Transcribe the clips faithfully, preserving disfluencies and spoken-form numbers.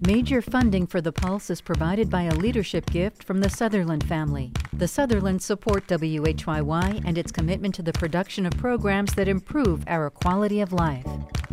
Major funding for The Pulse is provided by a leadership gift from the Sutherland family. The Sutherlands support W H Y Y and its commitment to the production of programs that improve our quality of life.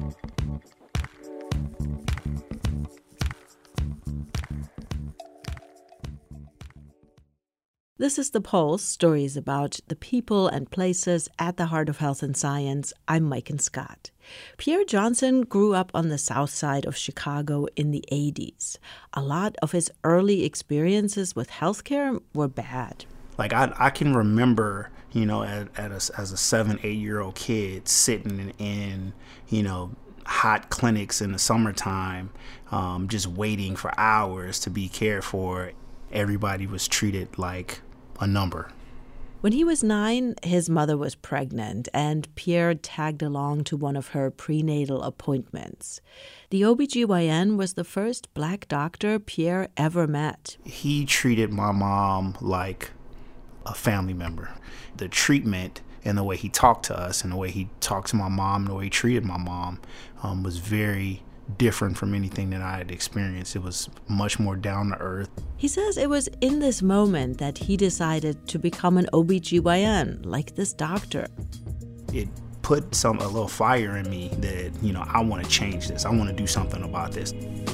This is The Pulse, stories about the people and places at the heart of health and science. I'm Maiken Scott. Pierre Johnson grew up on the south side of Chicago in the eighties. A lot of his early experiences with healthcare were bad. Like, I, I can remember, you know, at, at a, as a seven, eight-year-old kid sitting in, you know, hot clinics in the summertime, um, just waiting for hours to be cared for. Everybody was treated like a number. When he was nine, his mother was pregnant, and Pierre tagged along to one of her prenatal appointments. The O B G Y N was the first black doctor Pierre ever met. He treated my mom like a family member. The treatment and the way he talked to us and the way he talked to my mom and the way he treated my mom um, was very different from anything that I had experienced. It was much more down to earth. He says it was in this moment that he decided to become an O B G Y N, like this doctor. It put some a little fire in me that, you know, I want to change this. I want to do something about this.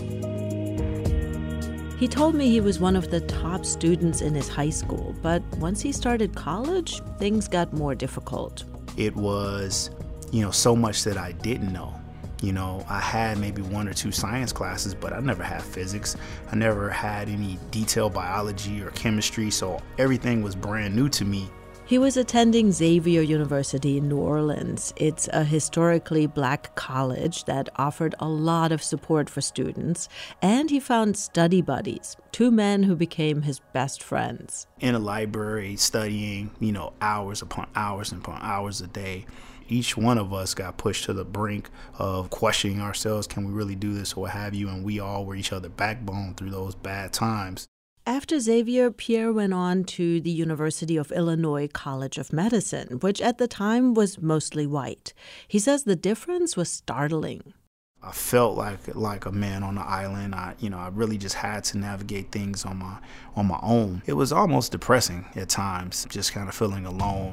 He told me he was one of the top students in his high school, but once he started college, things got more difficult. It was, you know, so much that I didn't know. You know, I had maybe one or two science classes, but I never had physics. I never had any detailed biology or chemistry, so everything was brand new to me. He was attending Xavier University in New Orleans. It's a historically black college that offered a lot of support for students, and he found study buddies, two men who became his best friends. In a library, studying, you know, hours upon hours upon hours a day. Each one of us got pushed to the brink of questioning ourselves, can we really do this or what have you, and we all were each other's backbone through those bad times. After Xavier, Pierre went on to the University of Illinois College of Medicine, which at the time was mostly white. He says the difference was startling. I felt like like a man on the island. I, you know, I really just had to navigate things on my on my own. It was almost depressing at times, just kind of feeling alone.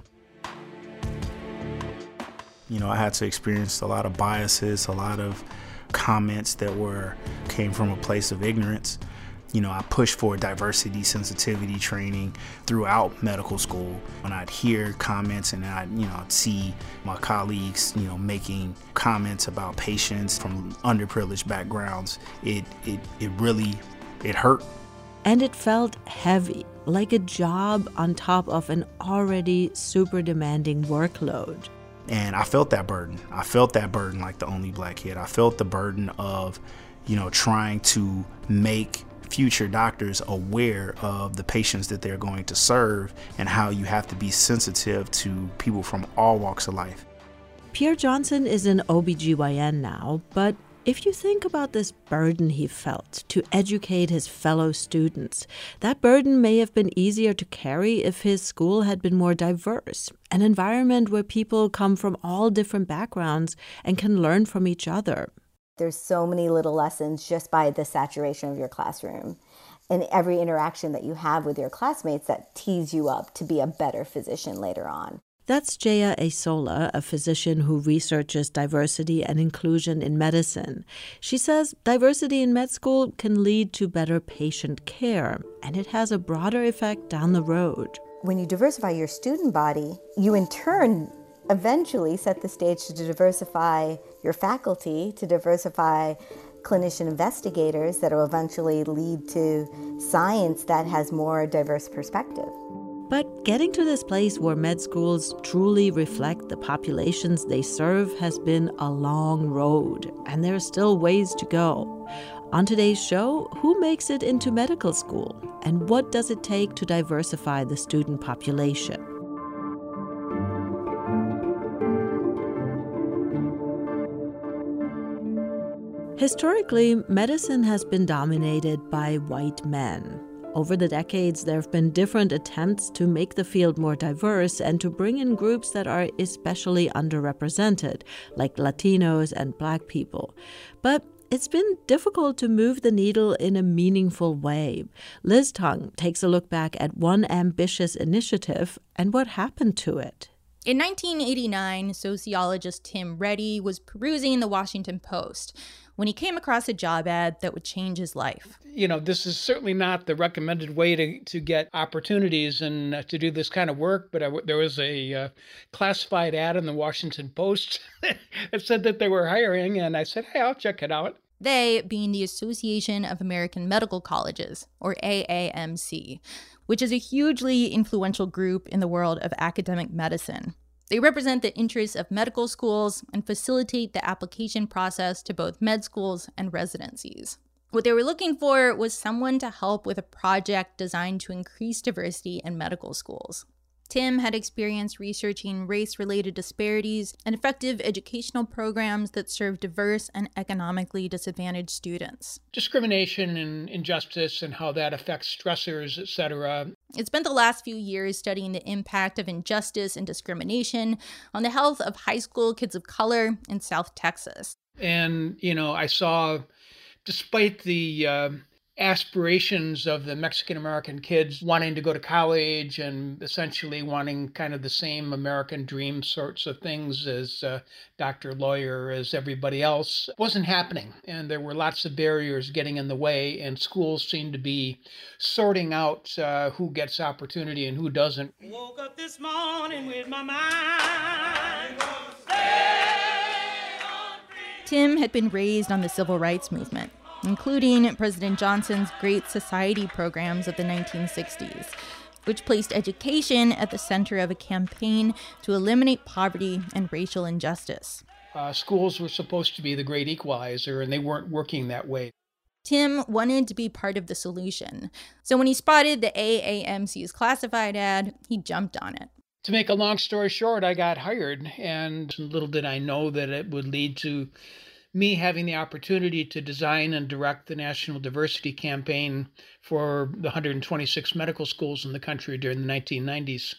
You know, I had to experience a lot of biases, a lot of comments that were came from a place of ignorance. You know, I pushed for diversity, sensitivity training throughout medical school. When I'd hear comments and I'd, you know, I'd see my colleagues, you know, making comments about patients from underprivileged backgrounds, it it it really, it hurt. And it felt heavy, like a job on top of an already super demanding workload. And I felt that burden. I felt that burden like the only black kid. I felt the burden of, you know, trying to make future doctors aware of the patients that they're going to serve and how you have to be sensitive to people from all walks of life. Pierre Johnson is an O B G Y N now, but if you think about this burden he felt to educate his fellow students, that burden may have been easier to carry if his school had been more diverse, an environment where people come from all different backgrounds and can learn from each other. There's so many little lessons just by the saturation of your classroom and every interaction that you have with your classmates that tees you up to be a better physician later on. That's Jaya Asola, a physician who researches diversity and inclusion in medicine. She says diversity in med school can lead to better patient care, and it has a broader effect down the road. When you diversify your student body, you in turn eventually set the stage to diversify your faculty, to diversify clinician investigators that will eventually lead to science that has more diverse perspective. But getting to this place where med schools truly reflect the populations they serve has been a long road, and there are still ways to go. On today's show, who makes it into medical school, and what does it take to diversify the student population? Historically, medicine has been dominated by white men. Over the decades, there have been different attempts to make the field more diverse and to bring in groups that are especially underrepresented, like Latinos and Black people. But it's been difficult to move the needle in a meaningful way. Liz Tung takes a look back at one ambitious initiative and what happened to it. In nineteen eighty-nine, sociologist Tim Reddy was perusing the Washington Post when he came across a job ad that would change his life. You know, this is certainly not the recommended way to, to get opportunities and uh, to do this kind of work, but I, there was a uh, classified ad in the Washington Post that said that they were hiring, and I said, hey, I'll check it out. They being the Association of American Medical Colleges, or A A M C, which is a hugely influential group in the world of academic medicine. They represent the interests of medical schools and facilitate the application process to both med schools and residencies. What they were looking for was someone to help with a project designed to increase diversity in medical schools. Tim had experience researching race-related disparities and effective educational programs that serve diverse and economically disadvantaged students. Discrimination and injustice and how that affects stressors, et cetera. It spent the last few years studying the impact of injustice and discrimination on the health of high school kids of color in South Texas. And, you know, I saw, despite the uh, aspirations of the Mexican-American kids wanting to go to college and essentially wanting kind of the same American dream sorts of things as uh, doctor, lawyer, as everybody else, wasn't happening. And there were lots of barriers getting in the way, and schools seemed to be sorting out uh, who gets opportunity and who doesn't. Woke up this morning with my mind gonna stay on free. Tim had been raised on the civil rights movement, including President Johnson's Great Society programs of the nineteen sixties, which placed education at the center of a campaign to eliminate poverty and racial injustice. Uh, schools were supposed to be the great equalizer, and they weren't working that way. Tim wanted to be part of the solution, so when he spotted the A A M C's classified ad, he jumped on it. To make a long story short, I got hired, and little did I know that it would lead to me having the opportunity to design and direct the National Diversity Campaign for the one hundred twenty-six medical schools in the country during the nineteen nineties.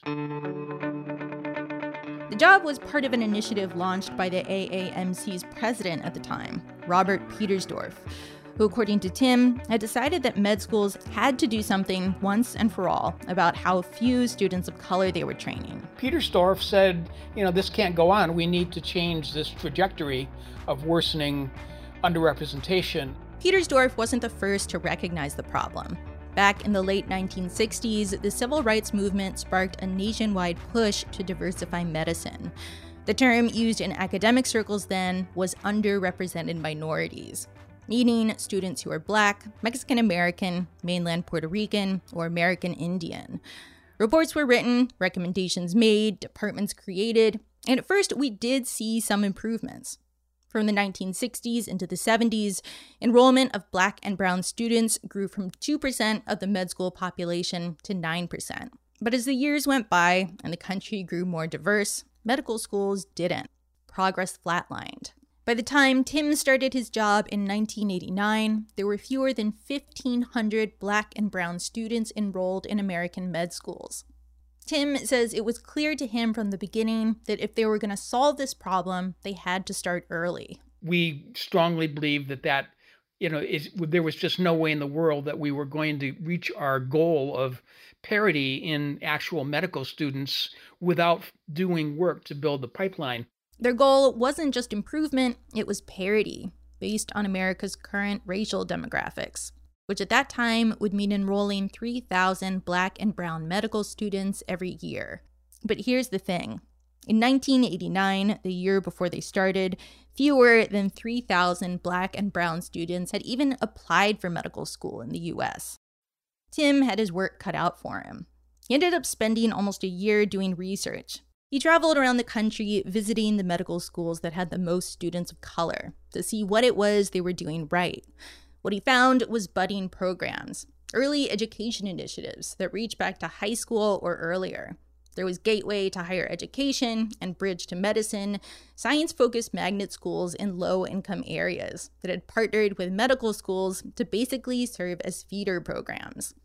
The job was part of an initiative launched by the A A M C's president at the time, Robert Petersdorf, who, according to Tim, had decided that med schools had to do something once and for all about how few students of color they were training. Petersdorf said, you know, this can't go on. We need to change this trajectory of worsening underrepresentation. Petersdorf wasn't the first to recognize the problem. Back in the late nineteen sixties, the civil rights movement sparked a nationwide push to diversify medicine. The term used in academic circles then was underrepresented minorities, meaning students who are Black, Mexican American, mainland Puerto Rican, or American Indian. Reports were written, recommendations made, departments created, and at first we did see some improvements. From the nineteen sixties into the seventies, enrollment of Black and brown students grew from two percent of the med school population to nine percent. But as the years went by and the country grew more diverse, medical schools didn't. Progress flatlined. By the time Tim started his job in nineteen eighty-nine, there were fewer than fifteen hundred Black and brown students enrolled in American med schools. Tim says it was clear to him from the beginning that if they were going to solve this problem, they had to start early. We strongly believe that that, you know, it, there was just no way in the world that we were going to reach our goal of parity in actual medical students without doing work to build the pipeline. Their goal wasn't just improvement, it was parity, based on America's current racial demographics, which at that time would mean enrolling three thousand Black and brown medical students every year. But here's the thing. In nineteen eighty-nine, the year before they started, fewer than three thousand Black and brown students had even applied for medical school in the U S. Tim had his work cut out for him. He ended up spending almost a year doing research. He traveled around the country visiting the medical schools that had the most students of color to see what it was they were doing right. What he found was budding programs, early education initiatives that reached back to high school or earlier. There was Gateway to Higher Education and Bridge to Medicine, science-focused magnet schools in low-income areas that had partnered with medical schools to basically serve as feeder programs.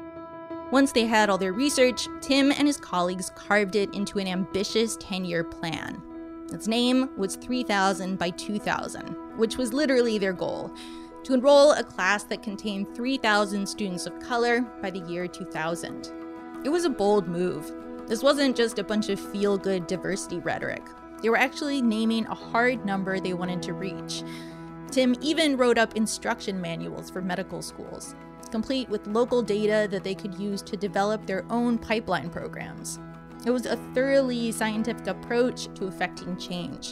Once they had all their research, Tim and his colleagues carved it into an ambitious ten-year plan. Its name was three thousand by two thousand, which was literally their goal, to enroll a class that contained three thousand students of color by the year two thousand. It was a bold move. This wasn't just a bunch of feel-good diversity rhetoric. They were actually naming a hard number they wanted to reach. Tim even wrote up instruction manuals for medical schools, complete with local data that they could use to develop their own pipeline programs. It was a thoroughly scientific approach to effecting change.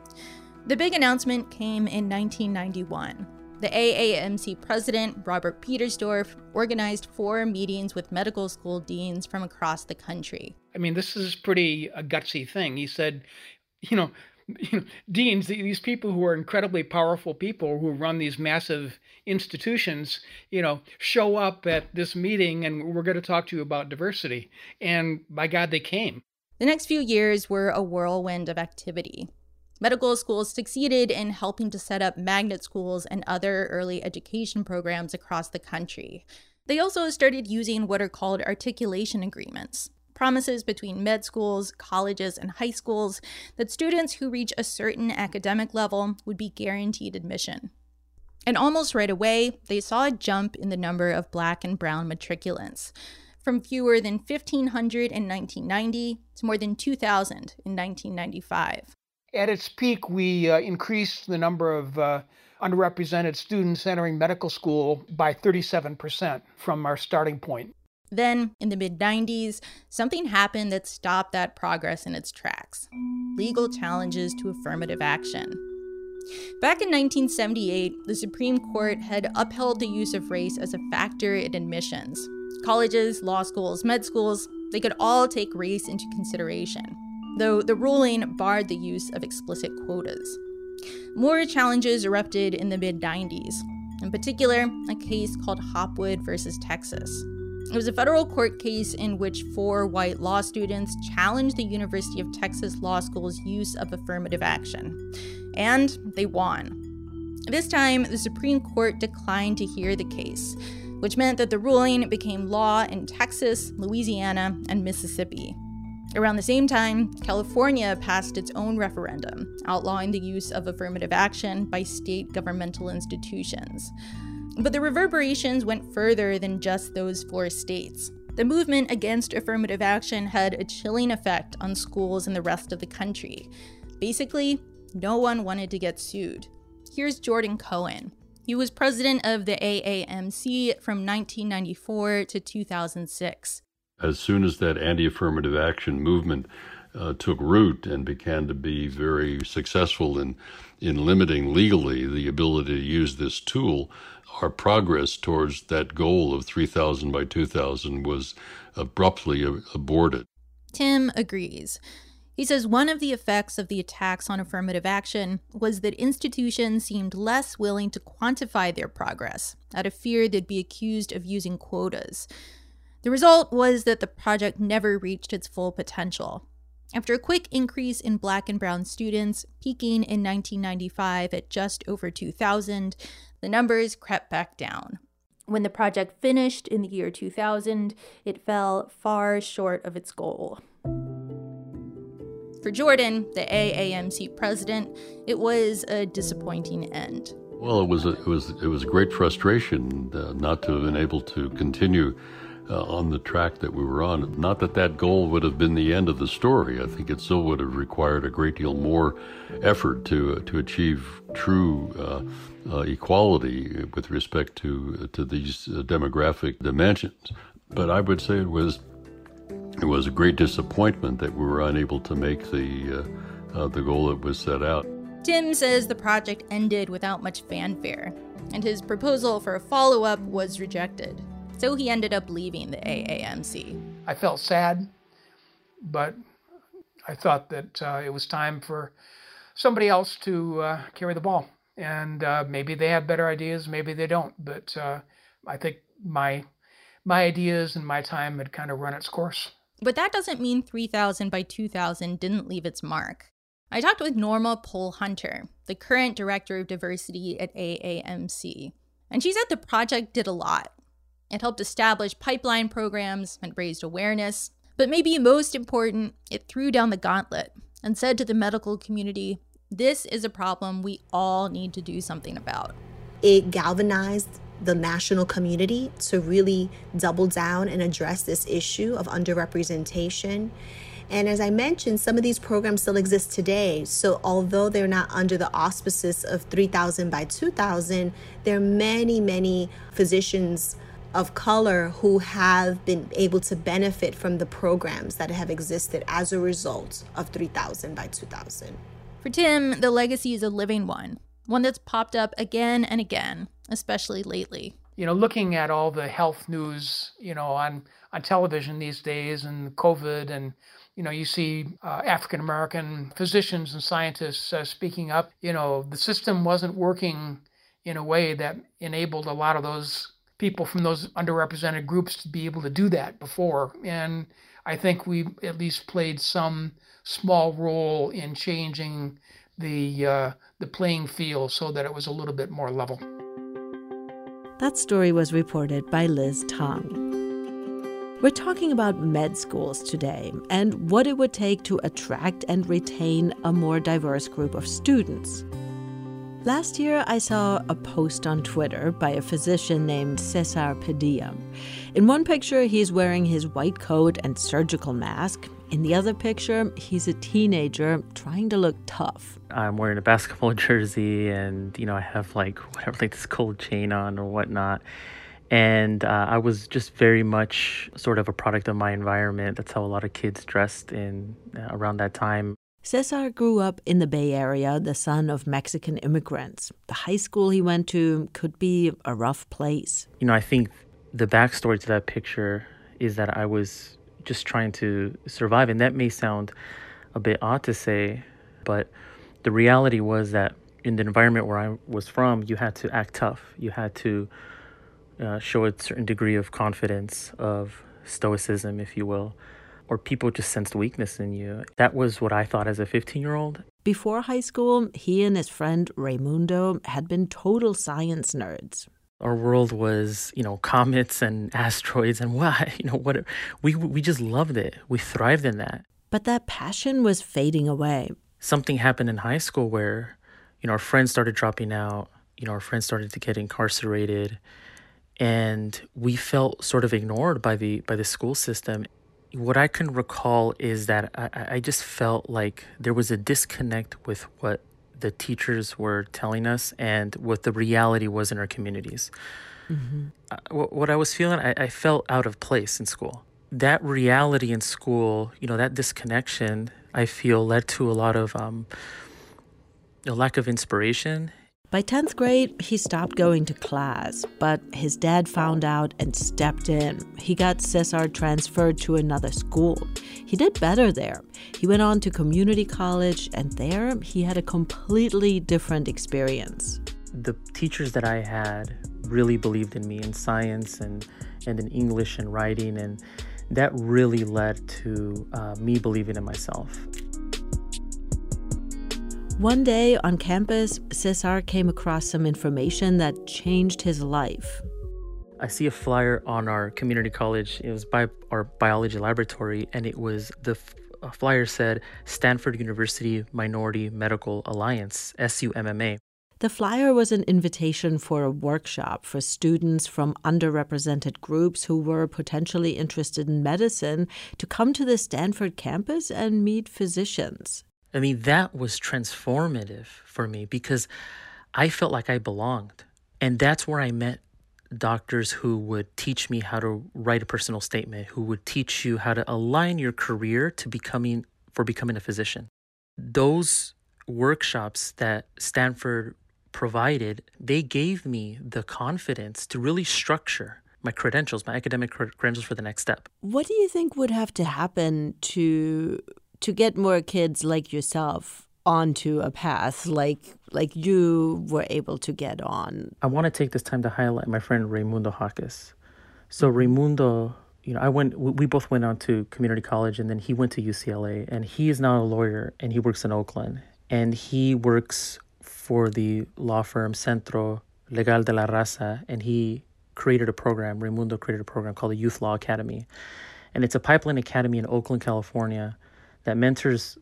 The big announcement came in nineteen ninety-one. The A A M C president, Robert Petersdorf, organized four meetings with medical school deans from across the country. I mean, this is pretty a gutsy thing. He said, you know, you know, deans, these people who are incredibly powerful people who run these massive institutions, you know, show up at this meeting and we're going to talk to you about diversity. And by God, they came. The next few years were a whirlwind of activity. Medical schools succeeded in helping to set up magnet schools and other early education programs across the country. They also started using what are called articulation agreements, promises between med schools, colleges, and high schools that students who reach a certain academic level would be guaranteed admission. And almost right away, they saw a jump in the number of Black and brown matriculants, from fewer than fifteen hundred in nineteen ninety to more than two thousand in nineteen ninety-five. At its peak, we uh, increased the number of uh, underrepresented students entering medical school by thirty-seven percent from our starting point. Then, in the mid nineties, something happened that stopped that progress in its tracks: legal challenges to affirmative action. Back in nineteen seventy-eight, the Supreme Court had upheld the use of race as a factor in admissions. Colleges, law schools, med schools, they could all take race into consideration, though the ruling barred the use of explicit quotas. More challenges erupted in the mid nineties, in particular, a case called Hopwood versus Texas. It was a federal court case in which four white law students challenged the University of Texas Law School's use of affirmative action, and they won. This time, the Supreme Court declined to hear the case, which meant that the ruling became law in Texas, Louisiana, and Mississippi. Around the same time, California passed its own referendum, outlawing the use of affirmative action by state governmental institutions. But the reverberations went further than just those four states. The movement against affirmative action had a chilling effect on schools in the rest of the country. Basically, no one wanted to get sued. Here's Jordan Cohen. He was president of the A A M C from nineteen ninety-four to two thousand six. As soon as that anti-affirmative action movement uh, took root and began to be very successful in, in limiting legally the ability to use this tool, our progress towards that goal of three thousand by two thousand was abruptly aborted. Tim agrees. He says one of the effects of the attacks on affirmative action was that institutions seemed less willing to quantify their progress, out of fear they'd be accused of using quotas. The result was that the project never reached its full potential. After a quick increase in Black and brown students, peaking in nineteen ninety-five at just over two thousand, the numbers crept back down. When the project finished in the year two thousand, it fell far short of its goal. For Jordan, the A A M C president, it was a disappointing end. Well, it was a, it was it was a great frustration uh, not to have been able to continue uh, on the track that we were on. Not that that goal would have been the end of the story. I think it still would have required a great deal more effort to uh, to achieve true uh, uh, equality with respect to uh, to these uh, demographic dimensions. But I would say it was. It was a great disappointment that we were unable to make the uh, uh, the goal that was set out. Tim says the project ended without much fanfare, and his proposal for a follow-up was rejected. So he ended up leaving the A A M C. I felt sad, but I thought that uh, it was time for somebody else to uh, carry the ball. And uh, maybe they have better ideas, maybe they don't. But uh, I think my my ideas and my time had kind of run its course. But that doesn't mean three thousand by two thousand didn't leave its mark. I talked with Norma Pohl-Hunter, the current director of diversity at A A M C, and she said the project did a lot. It helped establish pipeline programs and raised awareness, but maybe most important, it threw down the gauntlet and said to the medical community, "This is a problem we all need to do something about." It galvanized the national community to really double down and address this issue of underrepresentation. And as I mentioned, some of these programs still exist today. So although they're not under the auspices of three thousand by two thousand, there are many, many physicians of color who have been able to benefit from the programs that have existed as a result of three thousand by two thousand. For Tim, the legacy is a living one, one that's popped up again and again, especially lately. You know, looking at all the health news, you know, on, on television these days and COVID, and, you know, you see uh, African-American physicians and scientists uh, speaking up. You know, the system wasn't working in a way that enabled a lot of those people from those underrepresented groups to be able to do that before. And I think we at least played some small role in changing the uh, the playing field so that it was a little bit more level. That story was reported by Liz Tong. We're talking about med schools today and what it would take to attract and retain a more diverse group of students. Last year, I saw a post on Twitter by a physician named Cesar Padilla. In one picture, he's wearing his white coat and surgical mask. In the other picture, he's a teenager trying to look tough. I'm wearing a basketball jersey and, you know, I have like whatever, like this gold chain on or whatnot. And uh, I was just very much sort of a product of my environment. That's how a lot of kids dressed in uh, around that time. Cesar grew up in the Bay Area, the son of Mexican immigrants. The high school he went to could be a rough place. You know, I think the backstory to that picture is that I was just trying to survive. And that may sound a bit odd to say, but the reality was that in the environment where I was from, you had to act tough. You had to uh, show a certain degree of confidence, of stoicism, if you will, or people just sensed weakness in you. That was what I thought as a fifteen-year-old. Before high school, he and his friend Raimundo had been total science nerds. Our world was, you know, comets and asteroids and what, you know, what we we just loved it. We thrived in that. But that passion was fading away. Something happened in high school where, you know, our friends started dropping out. You know, our friends started to get incarcerated, and we felt sort of ignored by the by the school system. What I can recall is that I, I just felt like there was a disconnect with what the teachers were telling us and what the reality was in our communities. Mm-hmm. Uh, what, what I was feeling, I, I felt out of place in school. That reality in school, you know, that disconnection, I feel led to a lot of um, a lack of inspiration. By tenth grade, he stopped going to class, but his dad found out and stepped in. He got Cesar transferred to another school. He did better there. He went on to community college, and there he had a completely different experience. The teachers that I had really believed in me in science and, and in English and writing, and that really led to uh, me believing in myself. One day on campus, Cesar came across some information that changed his life. I see a flyer on our community college. It was by our biology laboratory, and it was the f- flyer said Stanford University Minority Medical Alliance, S U M M A. The flyer was an invitation for a workshop for students from underrepresented groups who were potentially interested in medicine to come to the Stanford campus and meet physicians. I mean, that was transformative for me because I felt like I belonged. And that's where I met doctors who would teach me how to write a personal statement, who would teach you how to align your career to becoming for becoming a physician. Those workshops that Stanford provided, they gave me the confidence to really structure my credentials, my academic credentials for the next step. What do you think would have to happen to to get more kids like yourself onto a path like like you were able to get on? I want to take this time to highlight my friend Raimundo Jaques. So Raimundo, you know, I went. We both went on to community college, and then he went to U C L A, and he is now a lawyer, and he works in Oakland, and he works for the law firm Centro Legal de la Raza, and he created a program. Raimundo created a program called the Youth Law Academy, and it's a pipeline academy in Oakland, California, that mentors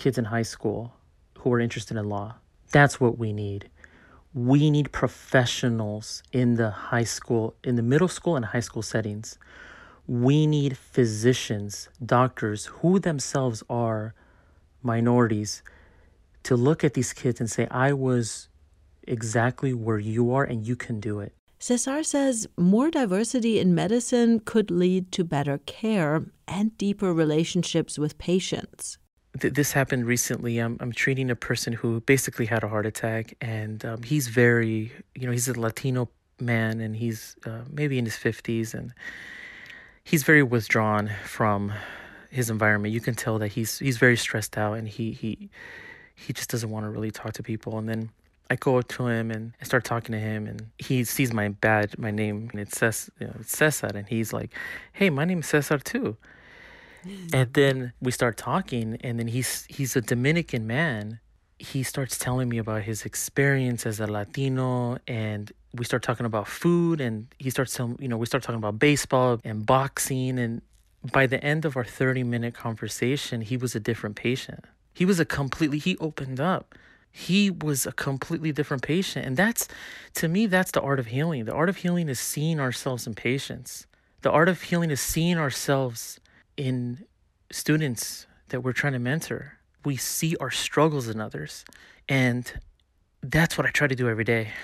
kids in high school who are interested in law. That's what we need. We need professionals in the high school, in the middle school and high school settings. We need physicians, doctors who themselves are minorities to look at these kids and say, I was exactly where you are and you can do it. Cesar says more diversity in medicine could lead to better care and deeper relationships with patients. Th- this happened recently. I'm, I'm treating a person who basically had a heart attack, and um, he's very, you know, he's a Latino man, and he's uh, maybe in his fifties, and he's very withdrawn from his environment. You can tell that he's he's very stressed out, and he he he just doesn't want to really talk to people. And then I go up to him and I start talking to him, and he sees my badge, my name, and it says, you know, it's Cesar, and he's like, "Hey, my name is Cesar too." And then we start talking, and then he's he's a Dominican man. He starts telling me about his experience as a Latino, and we start talking about food, and he starts telling, you know, we start talking about baseball and boxing, and by the end of our thirty-minute conversation, he was a different patient. He was a completely, he opened up. He was a completely different patient, and that's, to me, that's the art of healing. The art of healing is seeing ourselves in patients. The art of healing is seeing ourselves in students that we're trying to mentor. We see our struggles in others, and that's what I try to do every day.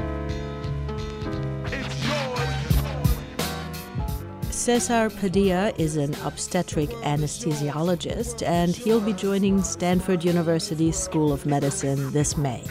Cesar Padilla is an obstetric anesthesiologist, and he'll be joining Stanford University's School of Medicine this May.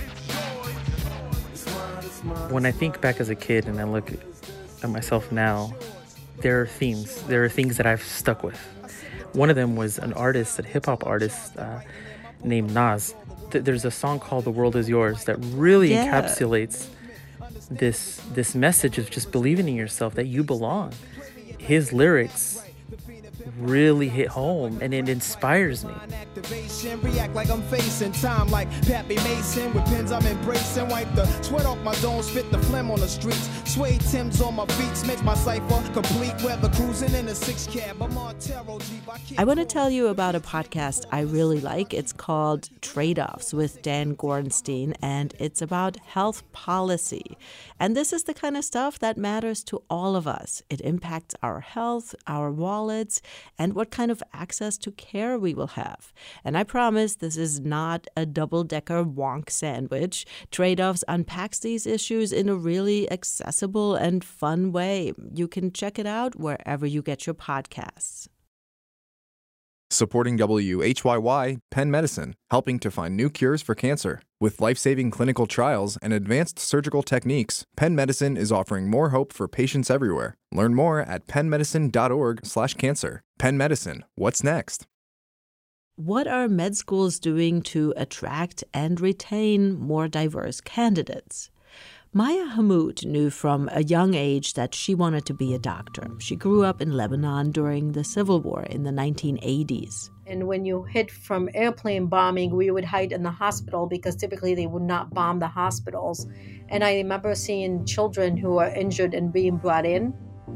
When I think back as a kid and I look at myself now, there are themes. There are things that I've stuck with. One of them was an artist, a hip-hop artist uh, named Nas. Th- there's a song called The World Is Yours that really yeah. encapsulates this this message of just believing in yourself, that you belong. His lyrics really hit home, and it inspires me. React like I'm facing time like Pappy Mason with pins I'm embracing. Wipe the sweat off my dome, spit the phlegm on the streets. Suede Timbs on my feet makes my cipher complete. Weather cruising in a six cab. I'm on Tarot Jeep. I want to tell you about a podcast I really like. It's called Trade-Offs with Dan Gorenstein, and it's about health policy. And this is the kind of stuff that matters to all of us. It impacts our health, our wallets, and what kind of access to care we will have. And I promise this is not a double-decker wonk sandwich. Trade-Offs unpacks these issues in a really accessible and fun way. You can check it out wherever you get your podcasts. Supporting W H Y Y, Penn Medicine, helping to find new cures for cancer. With life-saving clinical trials and advanced surgical techniques, Penn Medicine is offering more hope for patients everywhere. Learn more at pennmedicine.org slash cancer. Penn Medicine, what's next? What are med schools doing to attract and retain more diverse candidates? Maya Hammoud knew from a young age that she wanted to be a doctor. She grew up in Lebanon during the Civil War in the nineteen eighties. And when you hid from airplane bombing, we would hide in the hospital because typically they would not bomb the hospitals. And I remember seeing children who were injured and being brought in.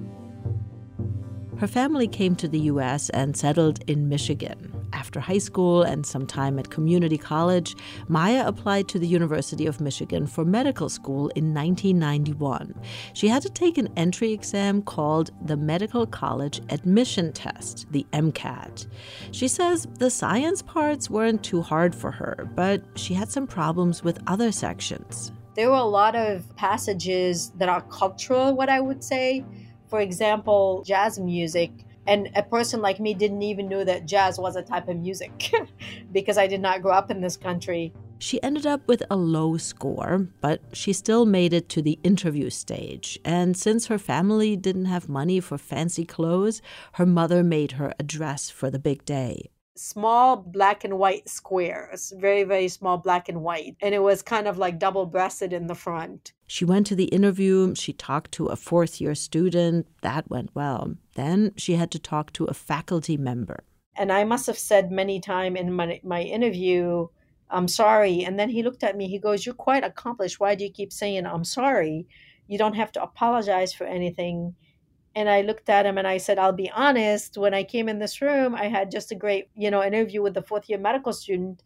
Her family came to the U S and settled in Michigan. After high school and some time at community college, Maya applied to the University of Michigan for medical school in nineteen ninety-one. She had to take an entry exam called the Medical College Admission Test, the MCAT. She says the science parts weren't too hard for her, but she had some problems with other sections. There were a lot of passages that are cultural, what I would say. For example, jazz music. And a person like me didn't even know that jazz was a type of music because I did not grow up in this country. She ended up with a low score, but she still made it to the interview stage. And since her family didn't have money for fancy clothes, her mother made her a dress for the big day. Small black and white squares, very, very small black and white. And it was kind of like double-breasted in the front. She went to the interview. She talked to a fourth-year student. That went well. Then she had to talk to a faculty member. And I must have said many times in my, my interview, I'm sorry. And then he looked at me. He goes, you're quite accomplished. Why do you keep saying I'm sorry? You don't have to apologize for anything. And I looked at him and I said, I'll be honest, when I came in this room, I had just a great, you know, interview with the fourth year medical student,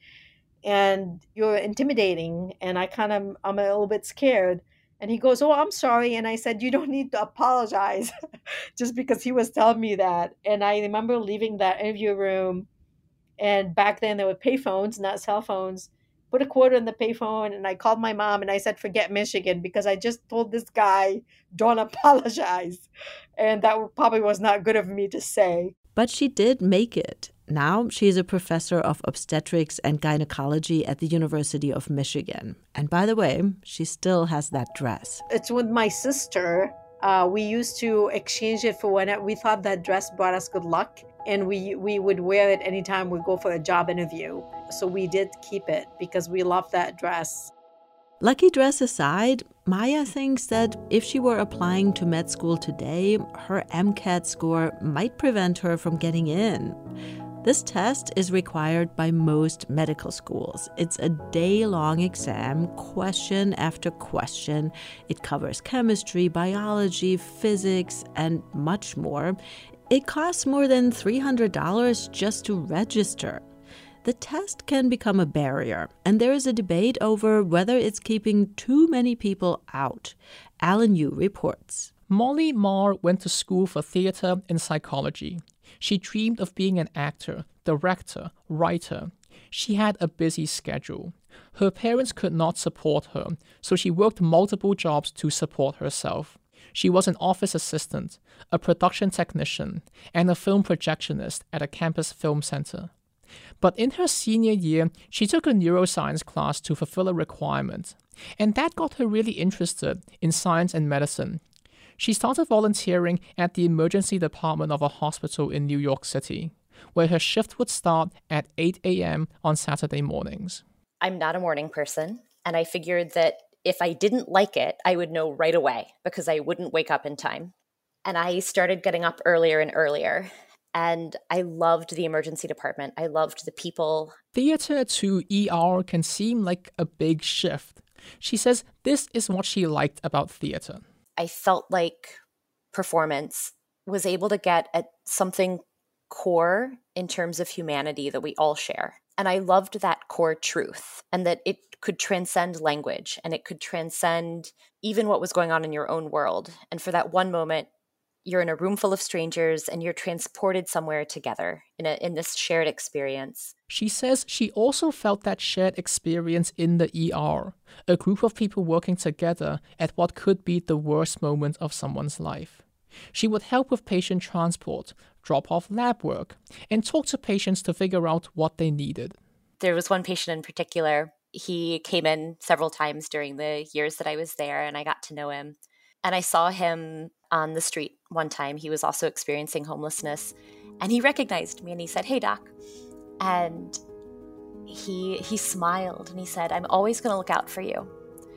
and you're intimidating. And I kind of, I'm a little bit scared. And he goes, oh, I'm sorry. And I said, you don't need to apologize, just because he was telling me that. And I remember leaving that interview room. And back then there were payphones, not cell phones. Put a quarter in the payphone, and I called my mom and I said, forget Michigan, because I just told this guy, don't apologize. And that probably was not good of me to say. But she did make it. Now she's a professor of obstetrics and gynecology at the University of Michigan. And by the way, she still has that dress. It's with my sister. Uh, we used to exchange it for when we thought that dress brought us good luck. And we, we would wear it anytime we go for a job interview. So we did keep it because we love that dress. Lucky dress aside, Maya thinks that if she were applying to med school today, her MCAT score might prevent her from getting in. This test is required by most medical schools. It's a day-long exam, question after question. It covers chemistry, biology, physics, and much more. It costs more than three hundred dollars just to register. The test can become a barrier, and there is a debate over whether it's keeping too many people out. Alan Yu reports. Molly Marr went to school for theater and psychology. She dreamed of being an actor, director, writer. She had a busy schedule. Her parents could not support her, so she worked multiple jobs to support herself. She was an office assistant, a production technician, and a film projectionist at a campus film center. But in her senior year, she took a neuroscience class to fulfill a requirement, and that got her really interested in science and medicine. She started volunteering at the emergency department of a hospital in New York City, where her shift would start at eight a.m. on Saturday mornings. I'm not a morning person, and I figured that if I didn't like it, I would know right away because I wouldn't wake up in time. And I started getting up earlier and earlier. And I loved the emergency department. I loved the people. Theater to E R can seem like a big shift. She says this is what she liked about theater. I felt like performance was able to get at something core in terms of humanity that we all share. And I loved that core truth, and that it could transcend language, and it could transcend even what was going on in your own world. And for that one moment, you're in a room full of strangers and you're transported somewhere together in, a, in this shared experience. She says she also felt that shared experience in the E R, a group of people working together at what could be the worst moment of someone's life. She would help with patient transport, drop off lab work, and talk to patients to figure out what they needed. There was one patient in particular. He came in several times during the years that I was there, and I got to know him. And I saw him on the street one time. He was also experiencing homelessness, and he recognized me and he said, "Hey, doc." And he he smiled and he said, "I'm always going to look out for you."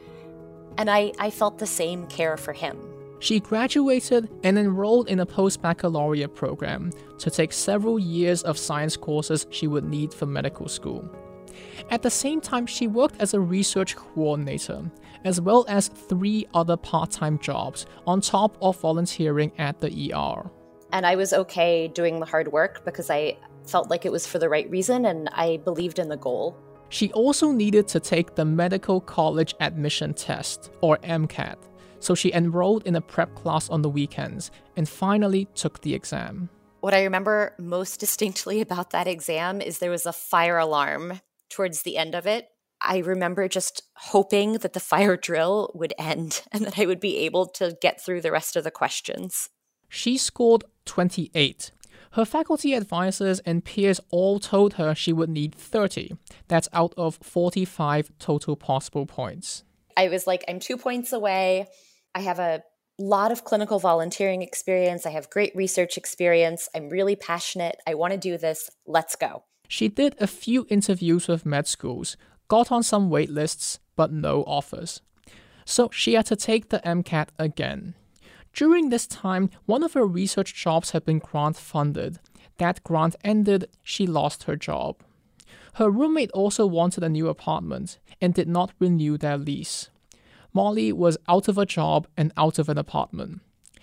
And I, I felt the same care for him. She graduated and enrolled in a post-baccalaureate program to take several years of science courses she would need for medical school. At the same time, she worked as a research coordinator, as well as three other part-time jobs on top of volunteering at the E R. And I was okay doing the hard work because I felt like it was for the right reason and I believed in the goal. She also needed to take the Medical College Admission Test, or MCAT, so she enrolled in a prep class on the weekends and finally took the exam. What I remember most distinctly about that exam is there was a fire alarm towards the end of it. I remember just hoping that the fire drill would end and that I would be able to get through the rest of the questions. She scored twenty-eight. Her faculty advisors and peers all told her she would need thirty. That's out of forty-five total possible points. I was like, I'm two points away. I have a lot of clinical volunteering experience. I have great research experience. I'm really passionate. I want to do this. Let's go. She did a few interviews with med schools, got on some wait lists, but no offers. So she had to take the MCAT again. During this time, one of her research jobs had been grant funded. That grant ended, she lost her job. Her roommate also wanted a new apartment and did not renew their lease. Molly was out of a job and out of an apartment.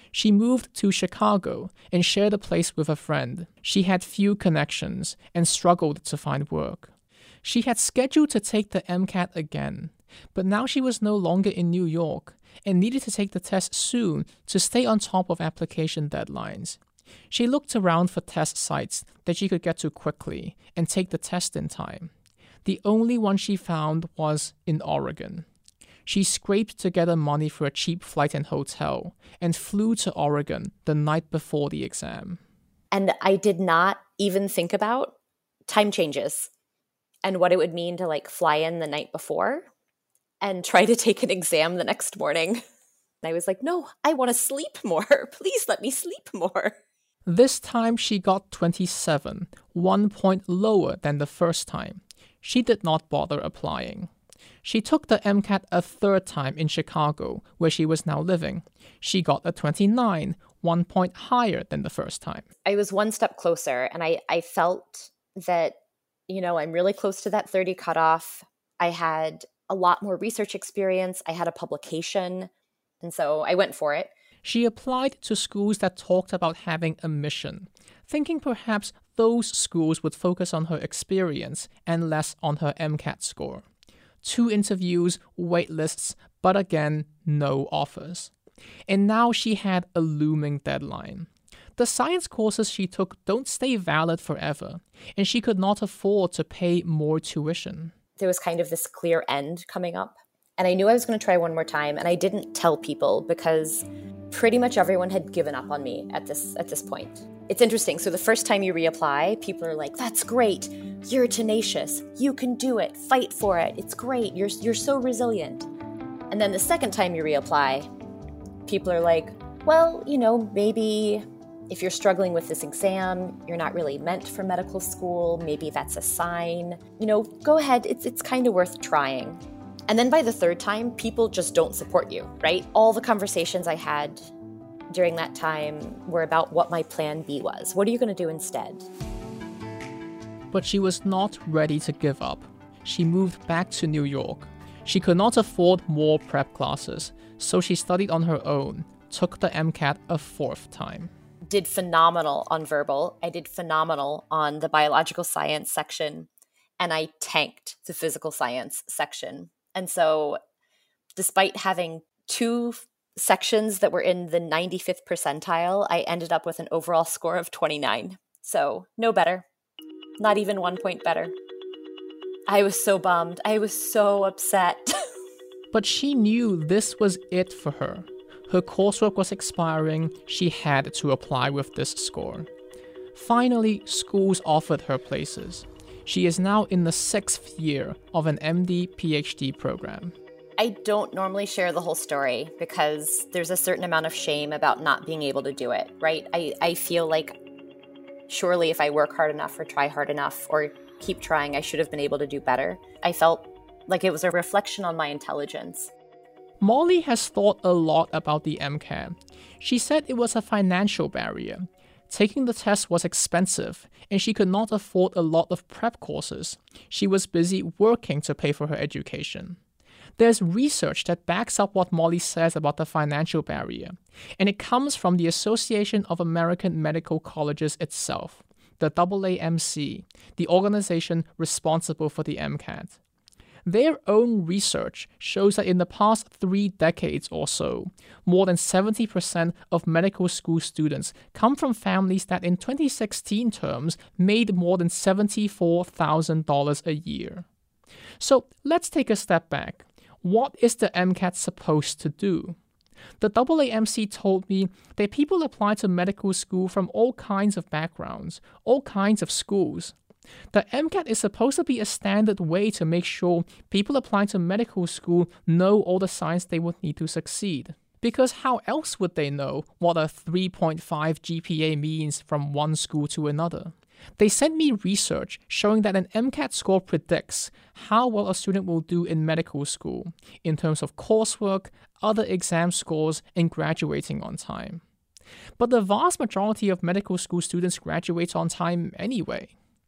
She moved to Chicago and shared a place with a friend. She had few connections and struggled to find work. She had scheduled to take the MCAT again, but now she was no longer in New York and needed to take the test soon to stay on top of application deadlines. She looked around for test sites that she could get to quickly and take the test in time. The only one she found was in Oregon. She scraped together money for a cheap flight and hotel and flew to Oregon the night before the exam. And I did not even think about time changes and what it would mean to like fly in the night before and try to take an exam the next morning. And I was like, no, I want to sleep more. Please let me sleep more. This time she got twenty-seven, one point lower than the first time. She did not bother applying. She took the MCAT a third time in Chicago, where she was now living. She got a twenty-nine, one point higher than the first time. I was one step closer, and I, I felt that, you know, I'm really close to that thirty cutoff. I had a lot more research experience. I had a publication, and so I went for it. She applied to schools that talked about having a mission, thinking perhaps those schools would focus on her experience and less on her MCAT score. Two interviews, wait lists, but again, no offers. And now she had a looming deadline. The science courses she took don't stay valid forever, and she could not afford to pay more tuition. There was kind of this clear end coming up, and I knew I was going to try one more time, and I didn't tell people because pretty much everyone had given up on me at this at this point. It's interesting. So the first time you reapply, people are like, that's great. You're tenacious. You can do it. Fight for it. It's great. You're you're so resilient. And then the second time you reapply, people are like, well, you know, maybe if you're struggling with this exam, you're not really meant for medical school. Maybe that's a sign. You know, go ahead. It's it's kind of worth trying. And then by the third time, people just don't support you, right? All the conversations I had during that time were about what my plan B was. What are you going to do instead? But she was not ready to give up. She moved back to New York. She could not afford more prep classes, so she studied on her own, took the MCAT a fourth time. Did phenomenal on verbal. I did phenomenal on the biological science section, and I tanked the physical science section. And so despite having two sections that were in the ninety-fifth percentile, I ended up with an overall score of twenty-nine. So no better. Not even one point better. I was so bummed. I was so upset. But she knew this was it for her. Her coursework was expiring. She had to apply with this score. Finally, schools offered her places. She is now in the sixth year of an M D P H D program. I don't normally share the whole story because there's a certain amount of shame about not being able to do it, right? I, I feel like surely if I work hard enough or try hard enough or keep trying, I should have been able to do better. I felt like it was a reflection on my intelligence. Molly has thought a lot about the MCAT. She said it was a financial barrier. Taking the test was expensive, and she could not afford a lot of prep courses. She was busy working to pay for her education. There's research that backs up what Molly says about the financial barrier, and it comes from the Association of American Medical Colleges itself, the A A M C, the organization responsible for the MCAT. Their own research shows that in the past three decades or so, more than seventy percent of medical school students come from families that in twenty sixteen terms made more than seventy-four thousand dollars a year. So let's take a step back. What is the MCAT supposed to do? The A A M C told me that people apply to medical school from all kinds of backgrounds, all kinds of schools. The MCAT is supposed to be a standard way to make sure people applying to medical school know all the science they would need to succeed. Because how else would they know what a three point five G P A means from one school to another? They sent me research showing that an MCAT score predicts how well a student will do in medical school in terms of coursework, other exam scores, and graduating on time. But the vast majority of medical school students graduate on time anyway.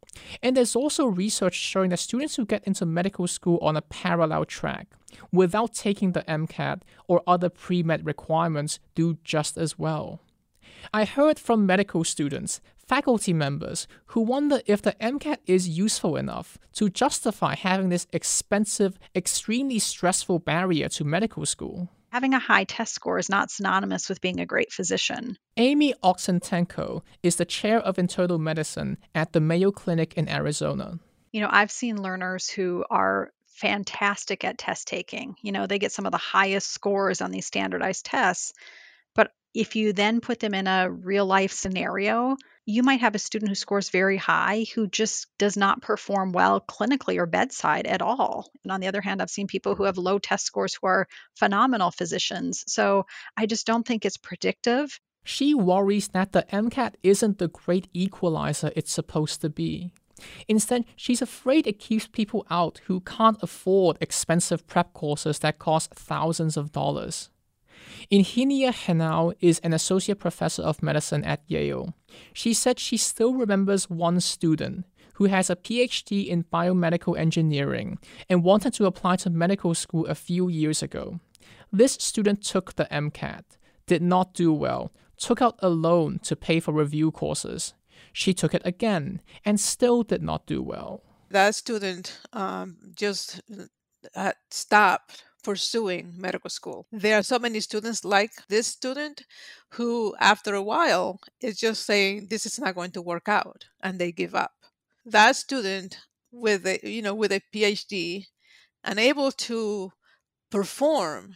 And there's also research showing that students who get into medical school on a parallel track without taking the MCAT or other pre-med requirements do just as well. I heard from medical students, faculty members, who wonder if the MCAT is useful enough to justify having this expensive, extremely stressful barrier to medical school. Having a high test score is not synonymous with being a great physician. Amy Oxentenko is the chair of internal medicine at the Mayo Clinic in Arizona. You know, I've seen learners who are fantastic at test taking. You know, they get some of the highest scores on these standardized tests. But if you then put them in a real life scenario, you might have a student who scores very high who just does not perform well clinically or bedside at all. And on the other hand, I've seen people who have low test scores who are phenomenal physicians. So I just don't think it's predictive. She worries that the MCAT isn't the great equalizer it's supposed to be. Instead, she's afraid it keeps people out who can't afford expensive prep courses that cost thousands of dollars. Inhinia Henao is an associate professor of medicine at Yale. She said she still remembers one student who has a P H D in biomedical engineering and wanted to apply to medical school a few years ago. This student took the MCAT, did not do well, took out a loan to pay for review courses. She took it again and still did not do well. That student um, just uh, stopped pursuing medical school. There are so many students like this student who, after a while, is just saying, this is not going to work out, and they give up. That student with a, you know, with a P H D, unable to perform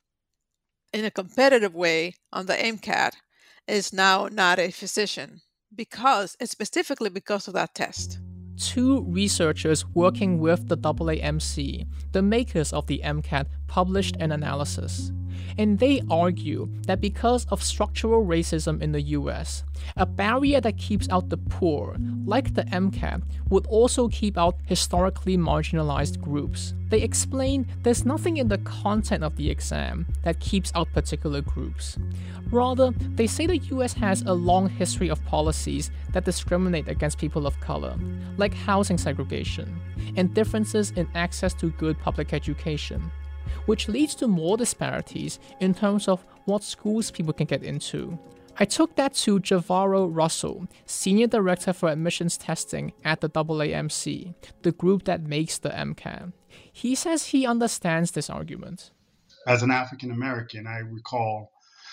in a competitive way on the MCAT, is now not a physician because, specifically because of that test. Two researchers working with the A A M C, the makers of the MCAT, published an analysis. And they argue that because of structural racism in the U S, a barrier that keeps out the poor, like the MCAT, would also keep out historically marginalized groups. They explain there's nothing in the content of the exam that keeps out particular groups. Rather, they say the U S has a long history of policies that discriminate against people of color, like housing segregation, and differences in access to good public education, which leads to more disparities in terms of what schools people can get into. I took that to Javaro Russell, Senior Director for Admissions Testing at the A A M C, the group that makes the MCAT. He says he understands this argument. As an African American, I recall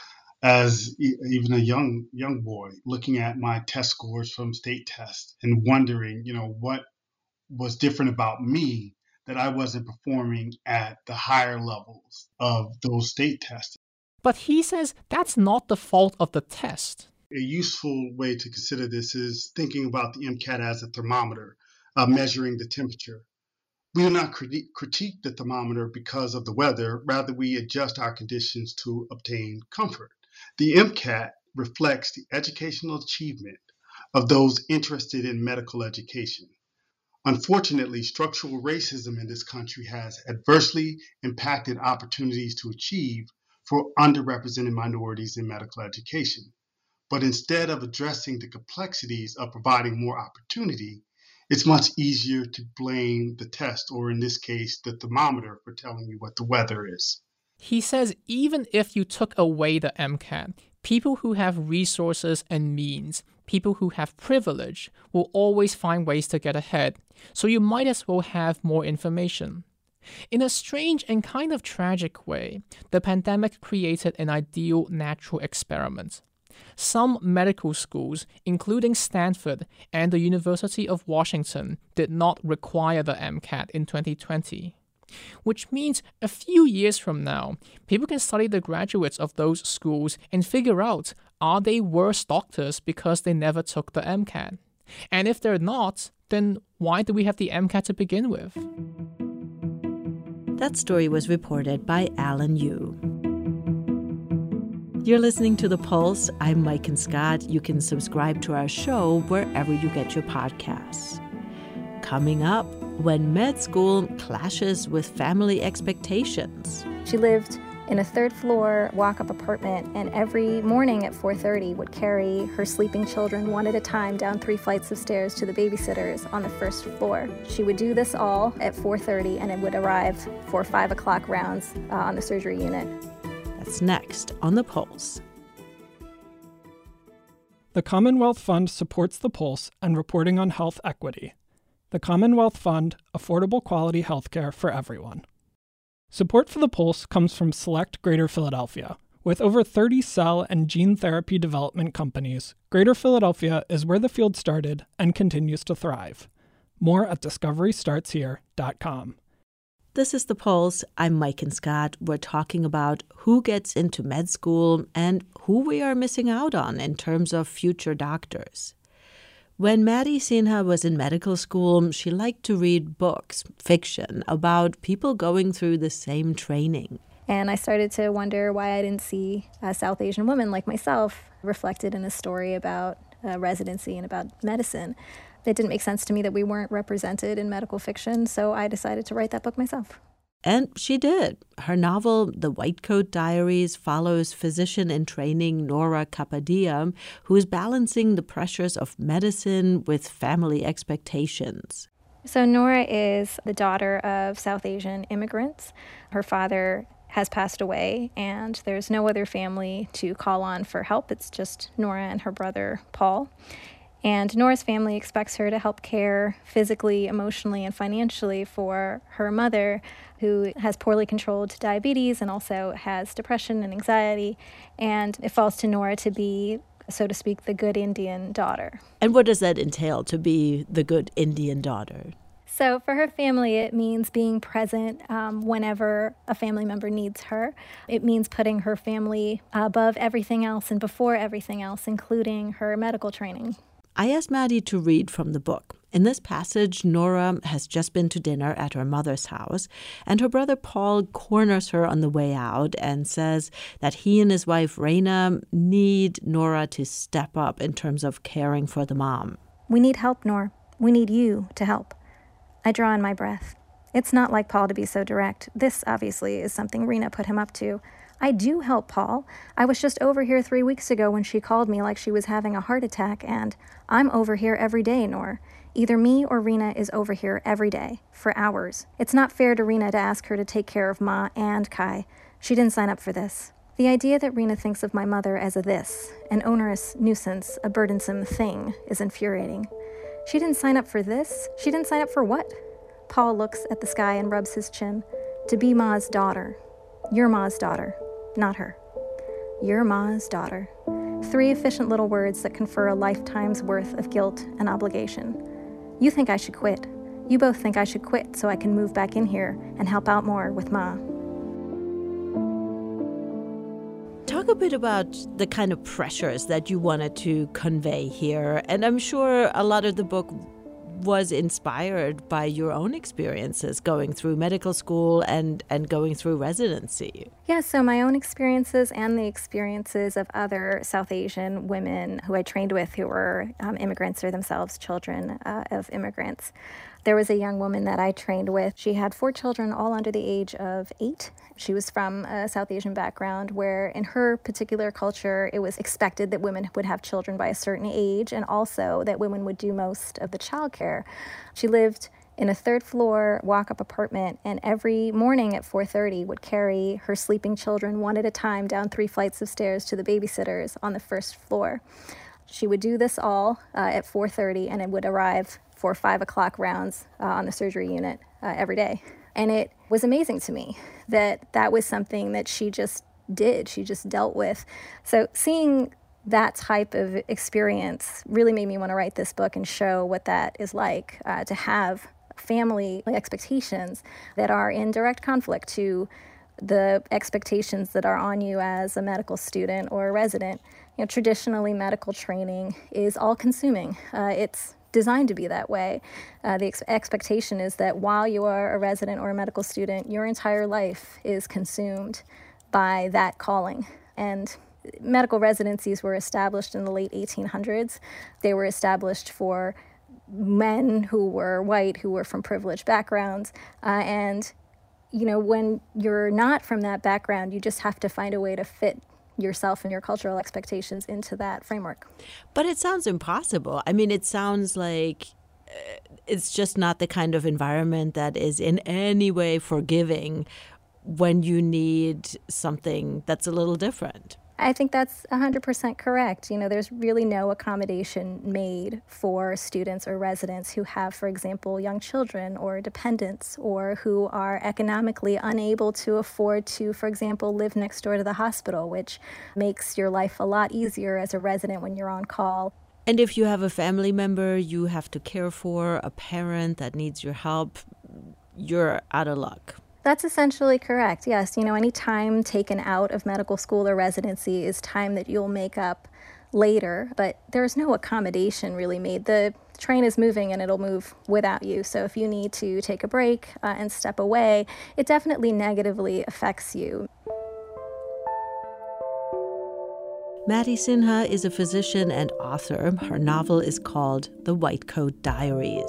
as e- even a young young boy looking at my test scores from state tests and wondering, you know, what was different about me that I wasn't performing at the higher levels of those state tests. But he says that's not the fault of the test. A useful way to consider this is thinking about the MCAT as a thermometer, uh, measuring the temperature. We do not criti- critique the thermometer because of the weather, rather we adjust our conditions to obtain comfort. The MCAT reflects the educational achievement of those interested in medical education. Unfortunately, structural racism in this country has adversely impacted opportunities to achieve for underrepresented minorities in medical education. But instead of addressing the complexities of providing more opportunity, it's much easier to blame the test, or in this case, the thermometer, for telling you what the weather is. He says even if you took away the MCAT, people who have resources and means, people who have privilege, will always find ways to get ahead, so you might as well have more information. In a strange and kind of tragic way, the pandemic created an ideal natural experiment. Some medical schools, including Stanford and the University of Washington, did not require the MCAT in twenty twenty. Which means a few years from now, people can study the graduates of those schools and figure out, are they worse doctors because they never took the MCAT? And if they're not, then why do we have the MCAT to begin with? That story was reported by Alan Yu. You're listening to The Pulse. I'm Mike and Scott. You can subscribe to our show wherever you get your podcasts. Coming up, when med school clashes with family expectations. She lived in a third floor walk-up apartment, and every morning at four thirty would carry her sleeping children one at a time down three flights of stairs to the babysitters on the first floor. She would do this all at four thirty, and it would arrive for five o'clock rounds uh, on the surgery unit. That's next on The Pulse. The Commonwealth Fund supports The Pulse and reporting on health equity. The Commonwealth Fund, affordable quality healthcare for everyone. Support for The Pulse comes from Select Greater Philadelphia. With over thirty cell and gene therapy development companies, Greater Philadelphia is where the field started and continues to thrive. More at discovery starts here dot com. This is The Pulse. I'm Mike and Scott. We're talking about who gets into med school and who we are missing out on in terms of future doctors. When Maddie Sinha was in medical school, she liked to read books, fiction, about people going through the same training. And I started to wonder why I didn't see a South Asian woman like myself reflected in a story about uh, residency and about medicine. It didn't make sense to me that we weren't represented in medical fiction, so I decided to write that book myself. And she did. Her novel, The White Coat Diaries, follows physician-in-training Nora Kapadia, who is balancing the pressures of medicine with family expectations. So Nora is the daughter of South Asian immigrants. Her father has passed away, and there's no other family to call on for help. It's just Nora and her brother, Paul. And Nora's family expects her to help care physically, emotionally, and financially for her mother, who has poorly controlled diabetes and also has depression and anxiety. And it falls to Nora to be, so to speak, the good Indian daughter. And what does that entail, to be the good Indian daughter? So for her family, it means being present um, whenever a family member needs her. It means putting her family above everything else and before everything else, including her medical training. I asked Maddie to read from the book. In this passage, Nora has just been to dinner at her mother's house, and her brother Paul corners her on the way out and says that he and his wife Raina need Nora to step up in terms of caring for the mom. We need help, Nora. We need you to help. I draw in my breath. It's not like Paul to be so direct. This, obviously, is something Raina put him up to. I do help Paul. I was just over here three weeks ago when she called me like she was having a heart attack, and I'm over here every day, Nor. Either me or Raina is over here every day, for hours. It's not fair to Raina to ask her to take care of Ma and Kai. She didn't sign up for this. The idea that Raina thinks of my mother as a this, an onerous nuisance, a burdensome thing, is infuriating. She didn't sign up for this. She didn't sign up for what? Paul looks at the sky and rubs his chin. To be Ma's daughter. Your Ma's daughter. Not her. Your Ma's daughter. Three efficient little words that confer a lifetime's worth of guilt and obligation. You think I should quit. You both think I should quit so I can move back in here and help out more with Ma. Talk a bit about the kind of pressures that you wanted to convey here. And I'm sure a lot of the book was inspired by your own experiences going through medical school and, and going through residency. Yeah, so my own experiences and the experiences of other South Asian women who I trained with who were um, immigrants or themselves children uh, of immigrants. There was a young woman that I trained with. She had four children, all under the age of eight. She was from a South Asian background where in her particular culture, it was expected that women would have children by a certain age and also that women would do most of the childcare. She lived in a third floor walk-up apartment and every morning at four thirty would carry her sleeping children one at a time down three flights of stairs to the babysitters on the first floor. She would do this all uh, at four thirty and it would arrive for five o'clock rounds uh, on the surgery unit uh, every day. And it was amazing to me that that was something that she just did, she just dealt with. So seeing that type of experience really made me want to write this book and show what that is like, uh, to have family expectations that are in direct conflict to the expectations that are on you as a medical student or a resident. You know, traditionally, medical training is all-consuming. Uh, it's designed to be that way. Uh, the ex- expectation is that while you are a resident or a medical student, your entire life is consumed by that calling. And medical residencies were established in the late eighteen hundreds. They were established for men who were white, who were from privileged backgrounds, uh, and you know, when you're not from that background, you just have to find a way to fit yourself and your cultural expectations into that framework. But it sounds impossible. I mean, it sounds like uh, it's just not the kind of environment that is in any way forgiving when you need something that's a little different. I think that's one hundred percent correct. You know, there's really no accommodation made for students or residents who have, for example, young children or dependents, or who are economically unable to afford to, for example, live next door to the hospital, which makes your life a lot easier as a resident when you're on call. And if you have a family member you have to care for, a parent that needs your help, you're out of luck. That's essentially correct. Yes, you know, any time taken out of medical school or residency is time that you'll make up later, but there's no accommodation really made. The train is moving and it'll move without you. So if you need to take a break uh, and step away, it definitely negatively affects you. Maddy Sinha is a physician and author. Her novel is called The White Coat Diaries.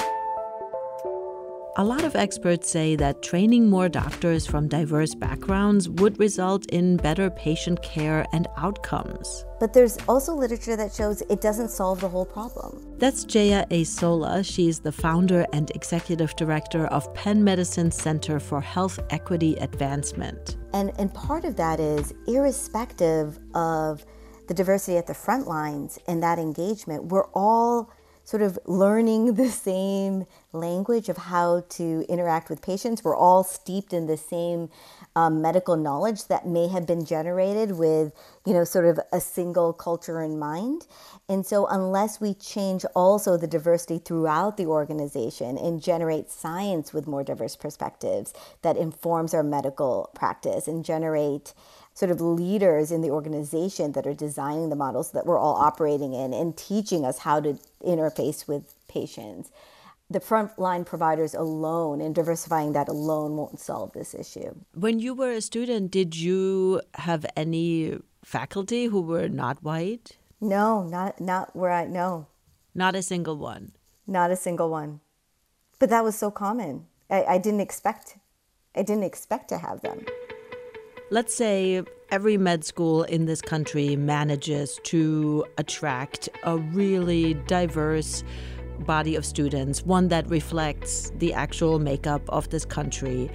A lot of experts say that training more doctors from diverse backgrounds would result in better patient care and outcomes. But there's also literature that shows it doesn't solve the whole problem. That's Jaya A. Sola. She's the founder and executive director of Penn Medicine Center for Health Equity Advancement. And, and part of that is, irrespective of the diversity at the front lines and that engagement, we're all sort of learning the same language of how to interact with patients. We're all steeped in the same um, medical knowledge that may have been generated with, you know, sort of a single culture in mind. And so unless we change also the diversity throughout the organization and generate science with more diverse perspectives that informs our medical practice and generate sort of leaders in the organization that are designing the models that we're all operating in and teaching us how to interface with patients. The frontline providers alone and diversifying that alone won't solve this issue. When you were a student, did you have any faculty who were not white? No, not not where I know. Not a single one? Not a single one. But that was so common. I, I didn't expect, I didn't expect to have them. Let's say every med school in this country manages to attract a really diverse body of students, one that reflects the actual makeup of this country.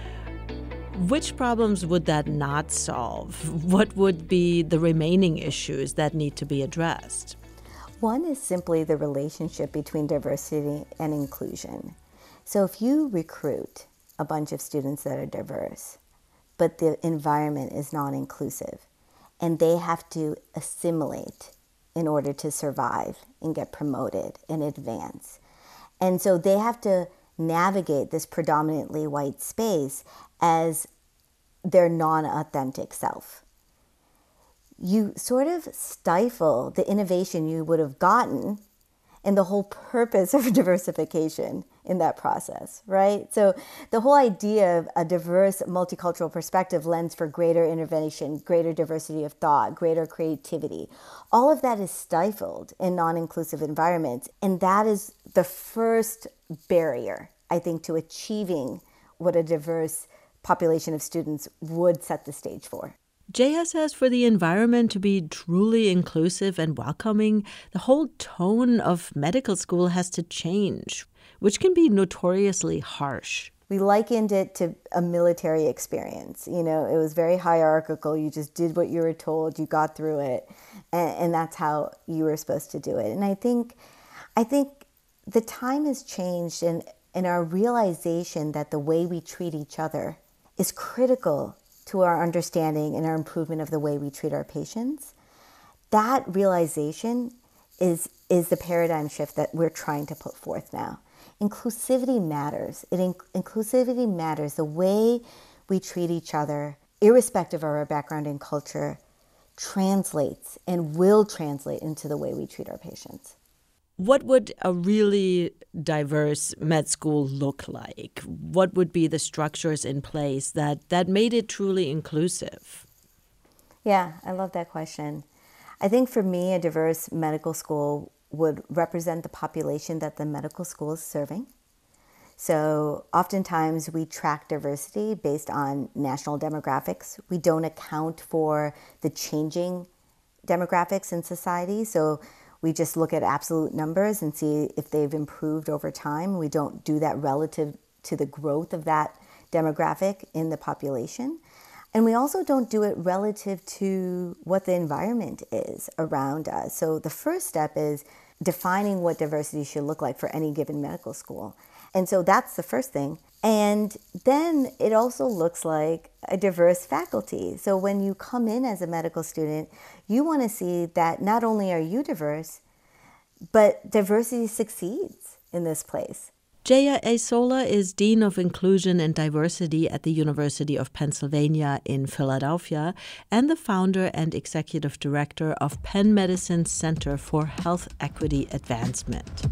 Which problems would that not solve? What would be the remaining issues that need to be addressed? One is simply the relationship between diversity and inclusion. So if you recruit a bunch of students that are diverse, but the environment is non-inclusive, and they have to assimilate in order to survive and get promoted and advance. And so they have to navigate this predominantly white space as their non-authentic self. You sort of stifle the innovation you would have gotten and the whole purpose of diversification in that process, right? So the whole idea of a diverse multicultural perspective lends for greater innovation, greater diversity of thought, greater creativity. All of that is stifled in non-inclusive environments. And that is the first barrier, I think, to achieving what a diverse population of students would set the stage for. Jaya says for the environment to be truly inclusive and welcoming, the whole tone of medical school has to change, which can be notoriously harsh. We likened it to a military experience. You know, it was very hierarchical. You just did what you were told, you got through it, and, and that's how you were supposed to do it. And I think, I think the time has changed, and, and our realization that the way we treat each other is critical to our understanding and our improvement of the way we treat our patients. That realization is, is the paradigm shift that we're trying to put forth now. Inclusivity matters. It in, inclusivity matters. The way we treat each other, irrespective of our background and culture, translates and will translate into the way we treat our patients. What would a really diverse med school look like? What would be the structures in place that, that made it truly inclusive? Yeah, I love that question. I think for me, a diverse medical school would represent the population that the medical school is serving. So oftentimes we track diversity based on national demographics. We don't account for the changing demographics in society. So we just look at absolute numbers and see if they've improved over time. We don't do that relative to the growth of that demographic in the population. And we also don't do it relative to what the environment is around us. So the first step is defining what diversity should look like for any given medical school. And so that's the first thing. And then it also looks like a diverse faculty. So when you come in as a medical student, you want to see that not only are you diverse, but diversity succeeds in this place. Jaya Asola is Dean of Inclusion and Diversity at the University of Pennsylvania in Philadelphia and the founder and executive director of Penn Medicine's Center for Health Equity Advancement.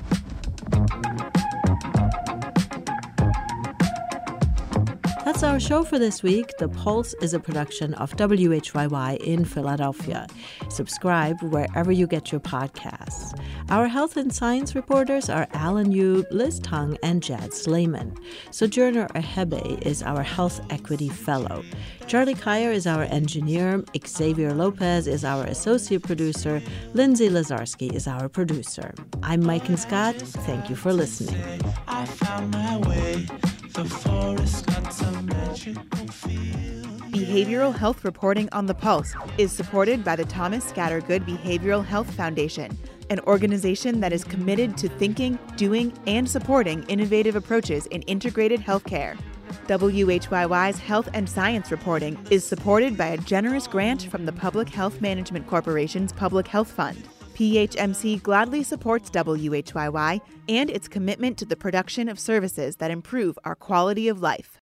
That's our show for this week. The Pulse is a production of W H Y Y in Philadelphia. Subscribe wherever you get your podcasts. Our health and science reporters are Alan Yu, Liz Tung, and Jad Slayman. Sojourner Ahebe is our Health Equity Fellow. Charlie Kyer is our engineer. Xavier Lopez is our associate producer. Lindsay Lazarski is our producer. I'm Mike and Scott. Thank you for listening. I found my way. The forest got some magical feel. Behavioral health reporting on the Pulse is supported by the Thomas Scattergood Behavioral Health Foundation, an organization that is committed to thinking, doing, and supporting innovative approaches in integrated healthcare. W H Y Y's health and science reporting is supported by a generous grant from the Public Health Management Corporation's Public Health Fund. P H M C gladly supports W H Y Y and its commitment to the production of services that improve our quality of life.